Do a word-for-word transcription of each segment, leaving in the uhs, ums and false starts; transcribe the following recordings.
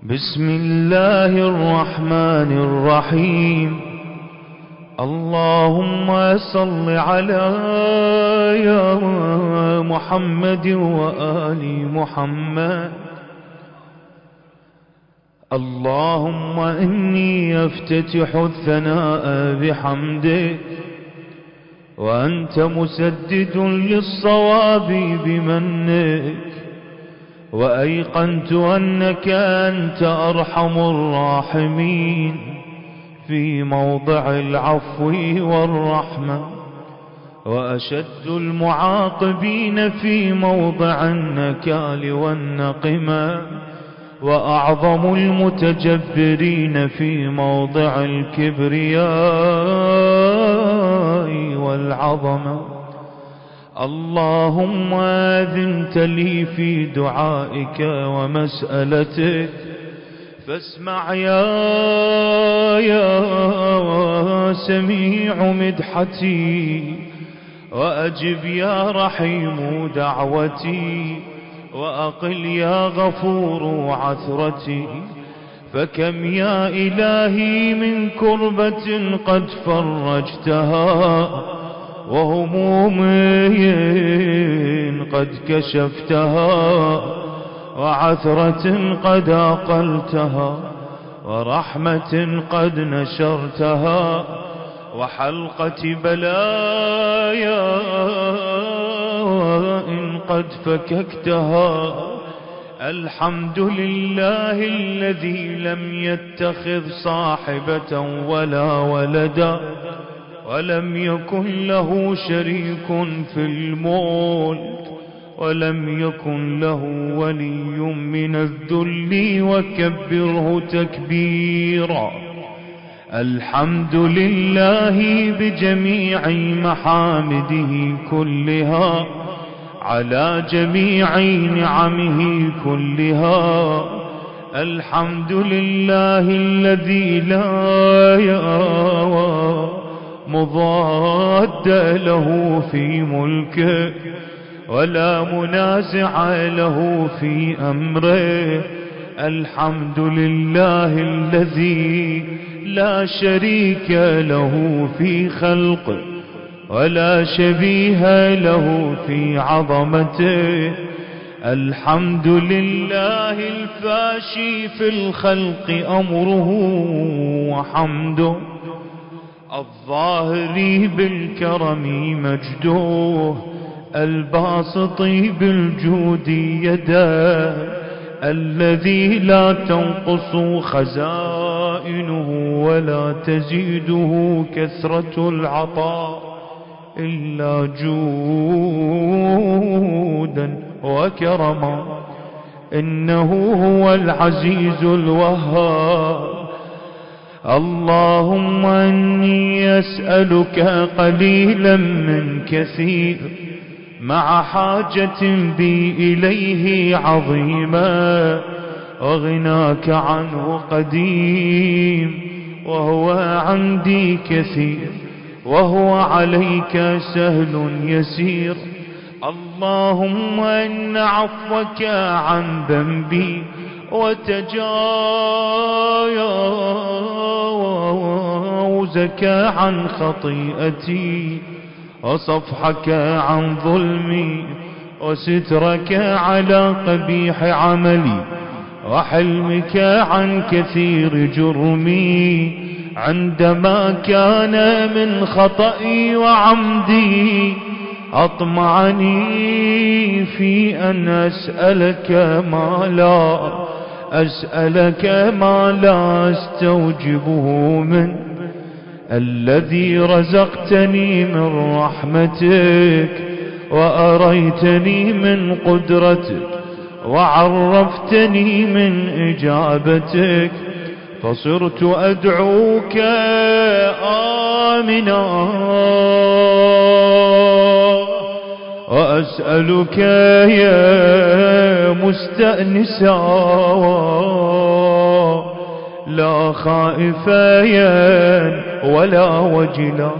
بسم الله الرحمن الرحيم. اللهم صل على يا محمد وآل محمد. اللهم إني أفتتح الثناء بحمدك وأنت مسدد للصواب بمنك، وأيقنت أنك أنت أرحم الراحمين في موضع العفو والرحمة، وأشد المعاقبين في موضع النكال والنقمة، وأعظم المتجبرين في موضع الكبرياء والعظمة. اللهم أذنت لي في دعائك ومسألتك، فاسمع يا يا سميع مدحتي، وأجب يا رحيم دعوتي، وأقل يا غفور عثرتي. فكم يا إلهي من كربة قد فرجتها، وهموم قد كشفتها، وعثرة قد أقلتها، ورحمة قد نشرتها، وحلقة بلايا إن قد فككتها. الحمد لله الذي لم يتخذ صاحبة ولا ولدا، ولم يكن له شريك في الملك، ولم يكن له ولي من الذل، وكبره تكبيرا. الحمد لله بجميع محامده كلها، على جميع نعمه كلها. الحمد لله الذي لا يأوى مضاد له في ملكه، ولا منازع له في أمره. الحمد لله الذي لا شريك له في خلقه، ولا شبيه له في عظمته. الحمد لله الفاشي في الخلق أمره وحمده، الظاهر بالكرم مجده، الباسط بالجود يده، الذي لا تنقص خزائنه ولا تزيده كثرة العطاء إلا جودا وكرما. إنه هو العزيز الوهاب. اللهم إني أسألك قليلا من كثير، مع حاجة بي إليه عظيما، وغناك عنه قديم، وهو عندي كثير، وهو عليك سهل يسير. اللهم إن عفوك عن ذنبي، وتجاوزك عن خطيئتي، وصفحك عن ظلمي، وسترك على قبيح عملي، وحلمك عن كثير جرمي، عندما كان من خطئي وعمدي أطمعني في أن أسألك ما لا أسألك ما لا أستوجبه من الذي رزقتني من رحمتك، وأريتني من قدرتك، وعرفتني من إجابتك، فصرت أدعوك آمنا، وأسألك يا مستأنسا، لا خائفا ولا وجلا،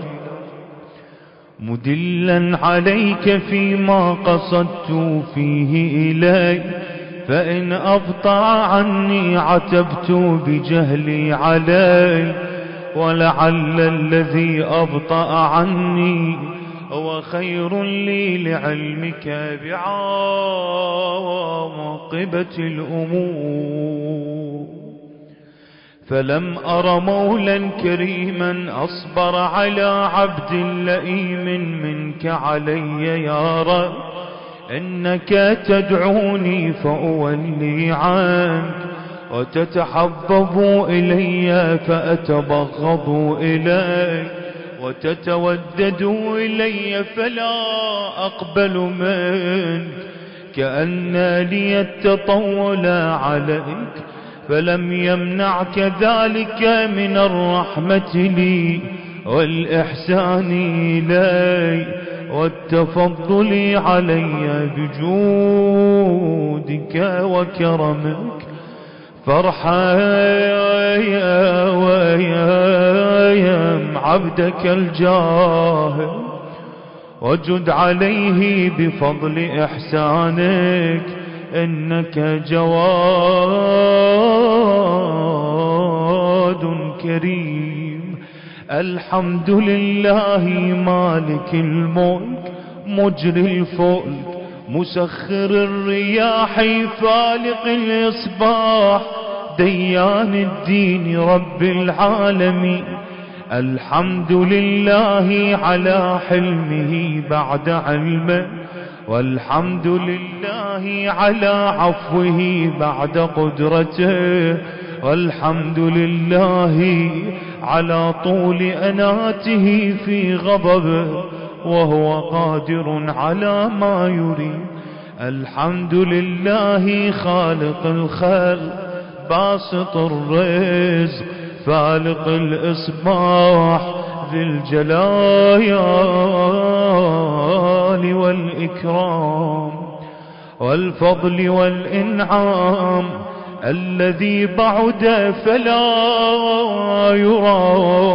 مدلا عليك فيما قصدت فيه إليك، فإن أبطأ عني عتبت بجهلي علي، ولعل الذي أبطأ عني هو خير لي لعلمك بعاقبة الأمور. فلم أر مولا كريما أصبر على عبد لئيم منك علي يا رب، إنك تدعوني فأولي عنك، وتتحبب إلي فأتبغض إليك، وتتودد إلي فلا أقبل منك، كأن لي التطول عليك، فلم يمنعك ذلك من الرحمة لي والإحسان إلي والتفضل علي بجودك وكرمك. فارحم ويم عبدك الجاهل، وجد عليه بفضل إحسانك، إنك جواد كريم. الحمد لله مالك الملك مجري الفلك مسخر الرياح فالق الإصباح ديان الدين رب العالمين. الحمد لله على حلمه بعد علمه، والحمد لله على عفوه بعد قدرته، والحمد لله على طول أناته في غضبه وهو قادر على ما يريد. الحمد لله خالق الخلق باسط الرزق فالق الإصباح ذي الجلال والإكرام والفضل والإنعام، الذي بعد فلا يرى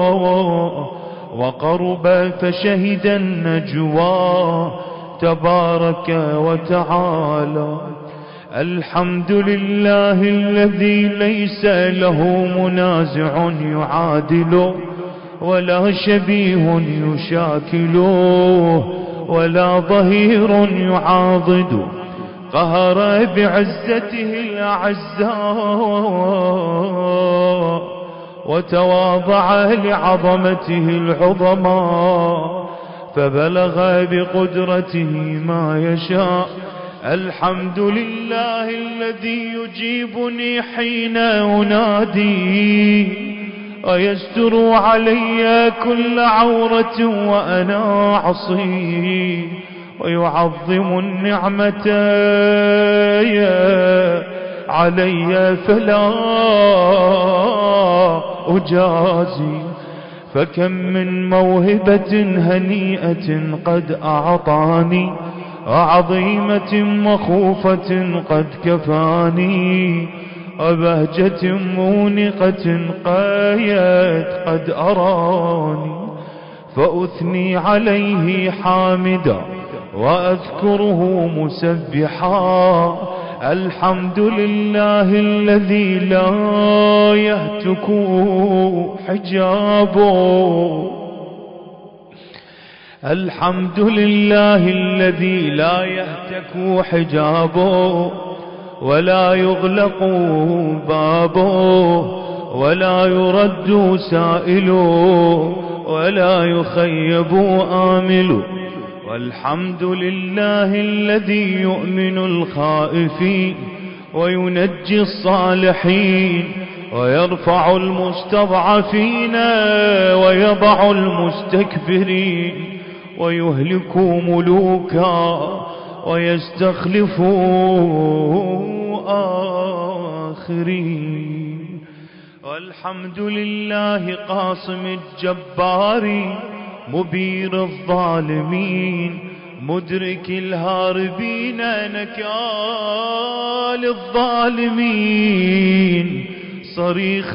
وقرب فشهد النجوى تبارك وتعالى. الحمد لله الذي ليس له منازع يعادله، ولا شبيه يشاكله، ولا ظهير يعاضده. قهر بعزته الأعزاء، وتواضع لعظمته العظماء، فبلغ بقدرته ما يشاء. الحمد لله الذي يجيبني حين أنادي، ويستر علي كل عورة وأنا أعصيه، ويعظم النعمة علي فلا أجازي. فكم من موهبة هنيئة قد أعطاني، وعظيمة مخوفة قد كفاني، وبهجة مونقة قايت قد أراني. فأثني عليه حامدا وأذكره مسبحا. الحمد لله الذي لا يهتك حجابه، الحمد لله الذي لا يهتك حجابه، ولا يغلق بابه، ولا يرد سائله، ولا يخيب آمله. والحمد لله الذي يؤمن الخائفين وينجي الصالحين، ويرفع المستضعفين ويضع المستكبرين، ويهلك ملوكا ويستخلف آخرين. والحمد لله قاصم الجبار مبير الظالمين، مدرك الهاربين نكال الظالمين، صريخ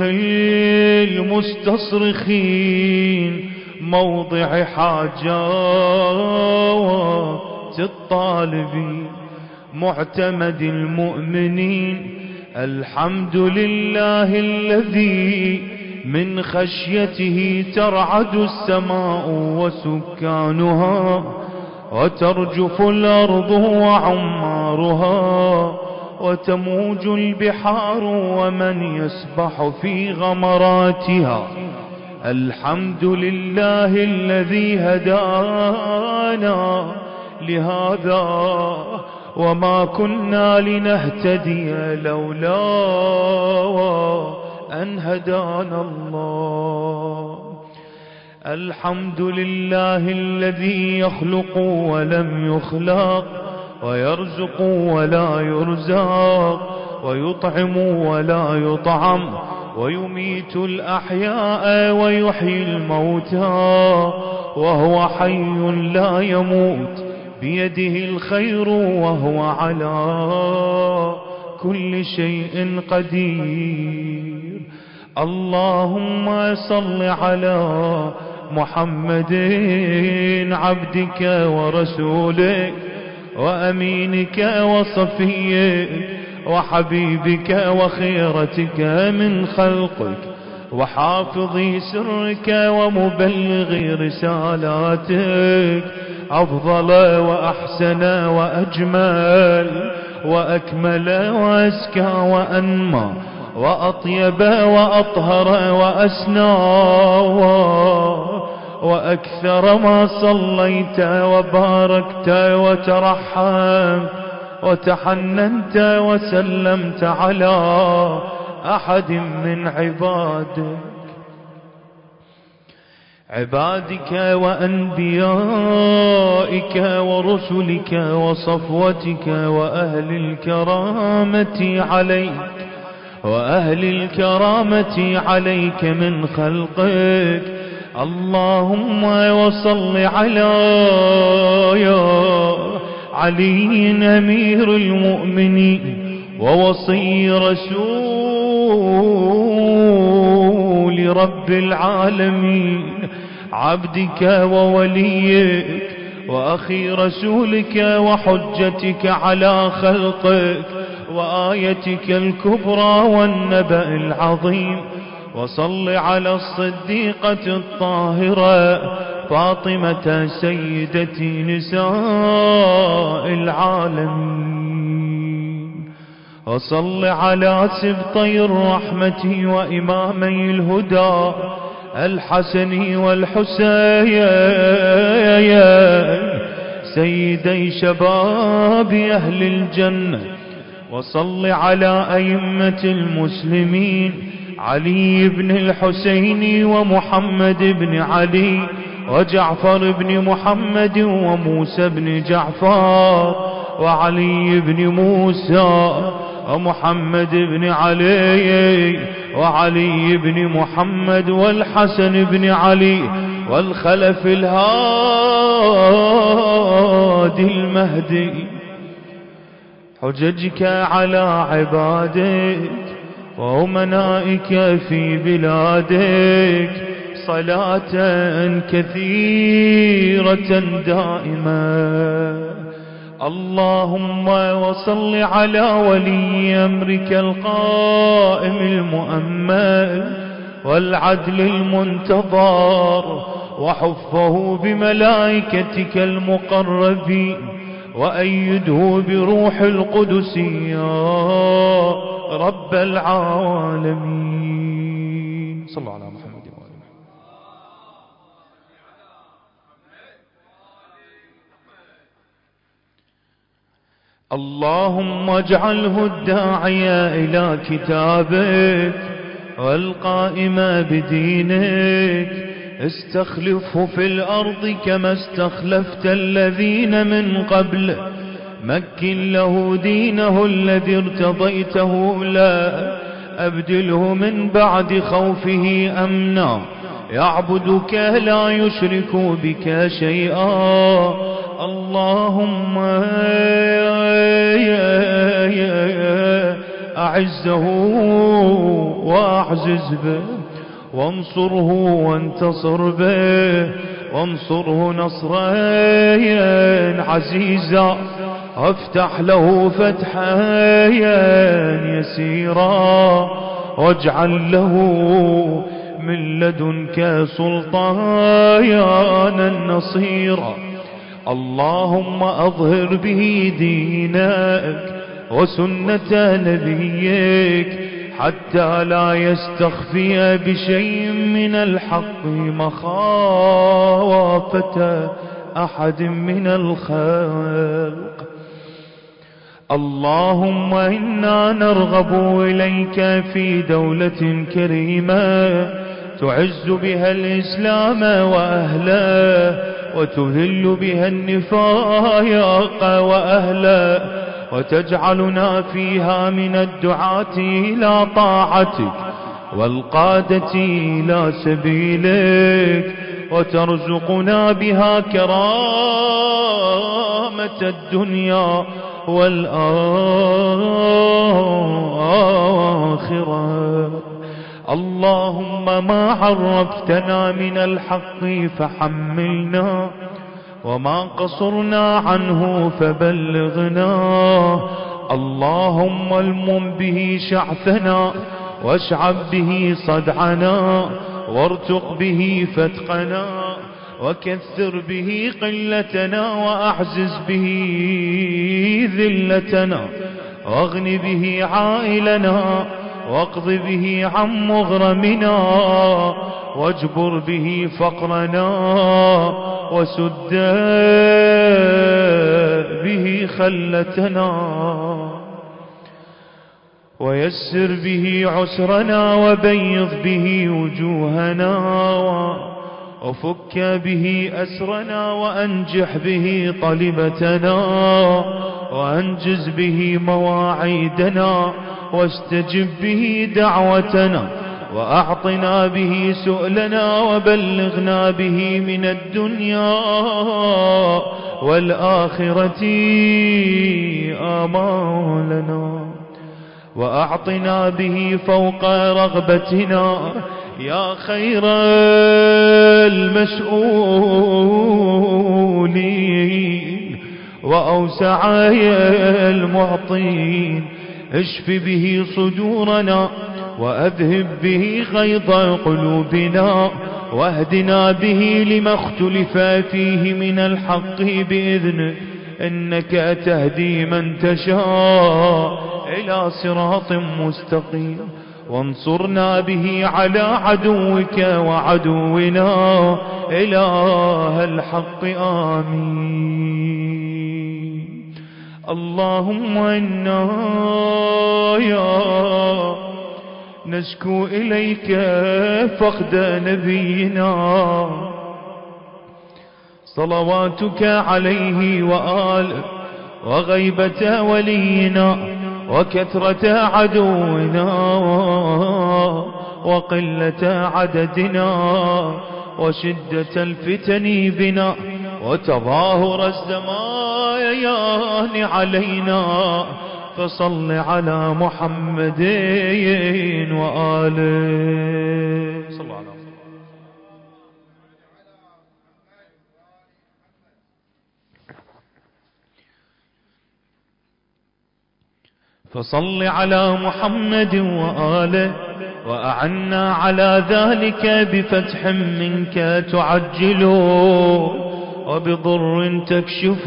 المستصرخين، موضع حاجات الطالبين. معتمد المؤمنين. الحمد لله الذي من خشيته ترعد السماء وسكانها، وترجف الأرض وعمارها، وتموج البحار ومن يسبح في غمراتها. الحمد لله الذي هدانا لهذا وما كنا لنهتدي لولا أن هدانا الله. الحمد لله الذي يخلق ولم يخلق، ويرزق ولا يرزق، ويطعم ولا يطعم، ويميت الأحياء ويحيي الموتى، وهو حي لا يموت، بيده الخير وهو على كل شيء قدير. اللهم صل على محمد عبدك ورسولك وأمينك وصفيك وحبيبك وخيرتك من خلقك، وحافظ سرك ومبلغ رسالاتك، أفضل وأحسن وأجمل وأكمل وأزكى وأنمى وأطيب وأطهر وأسنى وأكثر ما صليت وباركت وترحمت وتحننت وسلمت على أحد من عبادك عبادك وأنبيائك ورسلك وصفوتك وأهل الكرامة عليك وأهل الكرامة عليك من خلقك. اللهم وصل على علي أمير المؤمنين ووصي رسول رب العالمين، عبدك ووليك وأخي رسولك وحجتك على خلقك وآيتك الكبرى والنبأ العظيم. وصل على الصديقة الطاهرة فاطمة سيدة نساء العالمين. وصل على سبطي الرحمة وإمامي الهدى الحسن والحسين سيدي شباب أهل الجنة. وصل على أئمة المسلمين علي بن الحسين ومحمد بن علي وجعفر بن محمد وموسى بن جعفر وعلي بن موسى ومحمد بن علي وعلي بن محمد والحسن بن علي والخلف الهادي المهدي. حججك على عبادك وأمنائك في بلادك صلاة كثيرة دائمة. اللهم وصل على ولي أمرك القائم المؤمل والعدل المنتظر، وحفه بملائكتك المقربين، وأيده بروح القدس يا رب العالمين. صلى الله على محمد وآله. اللهم اجعله الداعية إلى كتابك والقائم بدينك، استخلفه في الأرض كما استخلفت الذين من قبل، مكن له دينه الذي ارتضيته له، أبدله من بعد خوفه أمنا، يعبدك لا يشرك بك شيئا. اللهم أعزه وأعزز به، وانصره وانتصر به، وانصره نصرا عزيزا. افتح له فتحا يسيرا واجعل له من لدنك سلطانا نصيرا. اللهم أظهر به دينك وسنة نبيك حتى لا يستخفي بشيء من الحق مخافة أحد من الخلق. اللهم إنا نرغب إليك في دولة كريمة تعز بها الإسلام وأهله وتذل بها النفاق وأهله وتجعلنا فيها من الدعاة إلى طاعتك والقادة إلى سبيلك وترزقنا بها كرامة الدنيا والآخرة. اللهم ما عرفتنا من الحق فحملنا وما قصرنا عنه فبلغنا. اللهم المم به شعثنا واشعب به صدعنا وارتق به فتقنا وكثر به قلتنا وأعزز به ذلتنا واغن به عائلنا واقض به عن مغرمنا واجبر به فقرنا وسد به خلتنا ويسر به عسرنا وبيض به وجوهنا وفك به أسرنا وأنجح به طلبتنا وأنجز به مواعيدنا واستجب به دعوتنا وأعطنا به سؤلنا وبلغنا به من الدنيا والآخرة آمالنا وأعطنا به فوق رغبتنا يا خير المسؤولين وأوسع المعطين. اشف به صدورنا وأذهب به غيظ قلوبنا واهدنا به لما اختلف فيه من الحق بإذنك إنك تهدي من تشاء إلى صراط مستقيم. وانصرنا به على عدوك وعدونا إله الحق آمين. اللهم إنا يا نشكو إليك فقد نبينا صلواتك عليه وآله وغيبة ولينا وكثرة عدونا وقلة عددنا وشدة الفتن بنا وتظاهر الزمان علينا. فصل على محمد وآله. صلوا على فصل على محمد وآله وأعنا على ذلك بفتح منك تعجل وبضر تكشف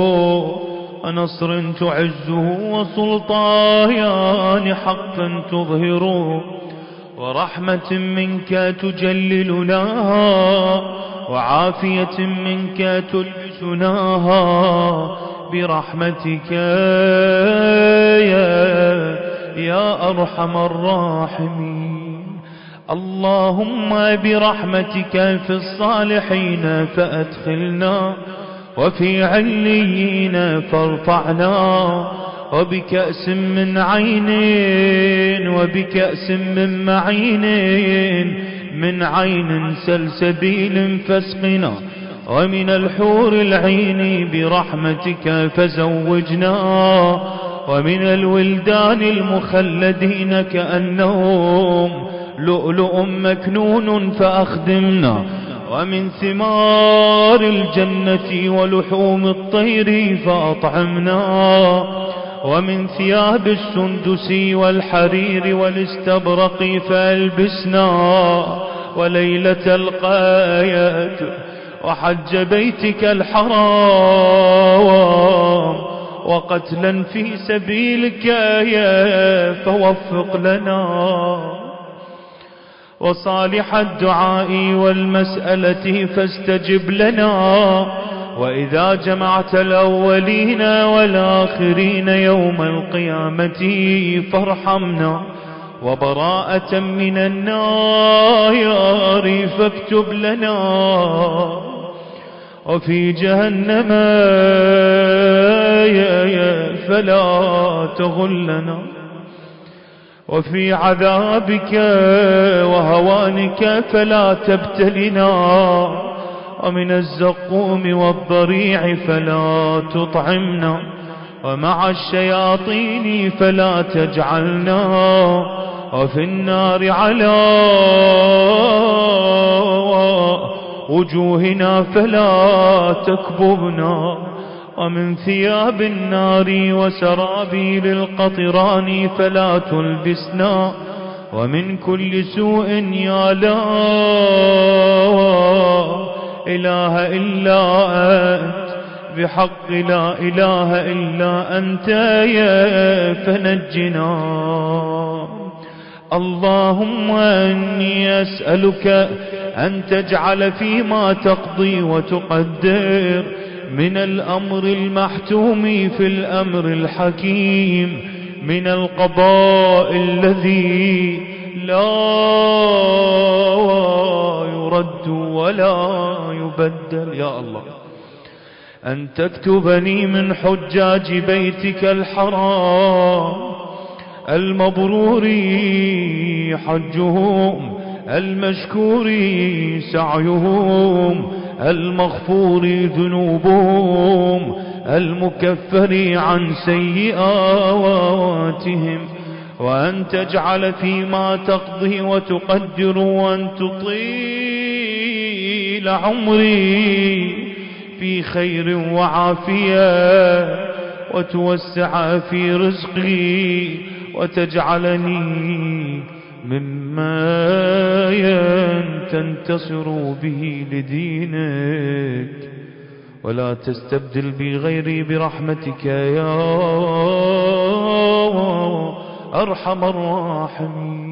ونصر تعزه وسلطان حقا تظهر ورحمة منك تجللناها وعافية منك تلبسناها برحمتك يا, يا أرحم الراحمين. اللهم برحمتك في الصالحين فأدخلنا وفي عليين فارفعنا وبكأس من عين وبكأس من معين من عين سلسبيل فاسقنا ومن الحور العين برحمتك فزوجنا ومن الولدان المخلدين كأنهم لؤلؤ مكنون فأخدمنا ومن ثمار الجنة ولحوم الطير فأطعمنا، ومن ثياب السندس والحرير والاستبرق فألبسنا، وليلة القاية وحج بيتك الحرام وقتلا في سبيلك يا فوفق لنا، وصالح الدعاء والمسألة فاستجب لنا، وإذا جمعت الأولين والآخرين يوم القيامة فارحمنا، وبراءة من النار فاكتب لنا، وفي جهنم فلا تغلنا، وفي عذابك وهوانك فلا تبتلنا، ومن الزقوم والضريع فلا تطعمنا، ومع الشياطين فلا تجعلنا، وفي النار على وجوهنا فلا تكببنا، ومن ثياب النار وسرابيل القطران فلا تلبسنا، ومن كل سوء يا لا إله إلا أنت بحق لا إله إلا أنت يا فنجنا. اللهم إني أسألك أن تجعل فيما تقضي وتقدر من الأمر المحتوم في الأمر الحكيم، من القضاء الذي لا يرد ولا يبدل، يا الله أن تكتبني من حجاج بيتك الحرام المبرور حجهم، المشكور سعيهم، المغفور ذنوبهم، المكفر عن سيئاتهم، وأن تجعل فيما تقضي وتقدر وأن تطيل عمري في خير وعافية، وتوسع في رزقي، وتجعلني مما تنتصر به لدينك، ولا تستبدل بي غيري برحمتك يا أرحم الراحمين.